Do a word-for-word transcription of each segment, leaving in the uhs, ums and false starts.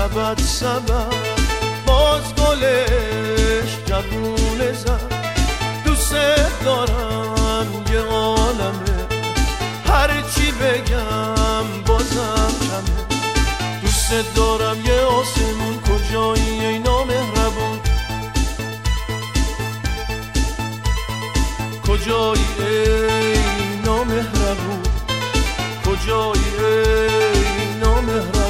سبد سبد باز گلش جوونه زد. دوست دارم یه عالمه هرچی بگم بازم کمه. دوست دارم یه آسمون کجایی ای نامهربون، کجایی ای نامهربون، کجایی ای نامهربون.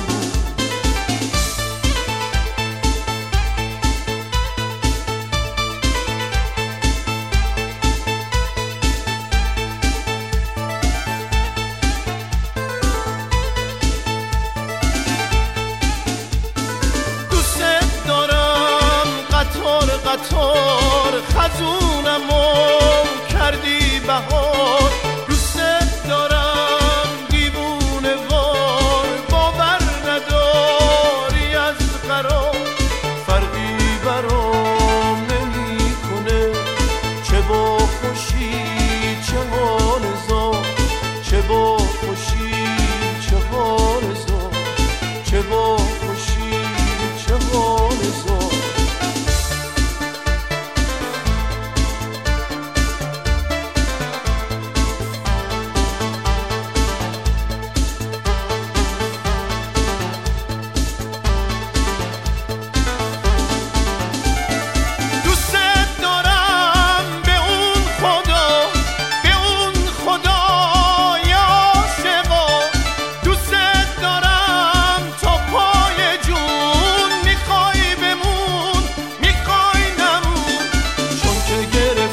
قطار خزونمو کردی بهار. دوست دارم دیوونه وار باور نداری از قرار. فرقی برام نمی کنه چه با خوشی چه حال زار، چه با خوشی چه حال زار، چه با خوشی چه حال زار.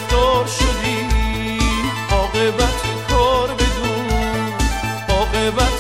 عاقبت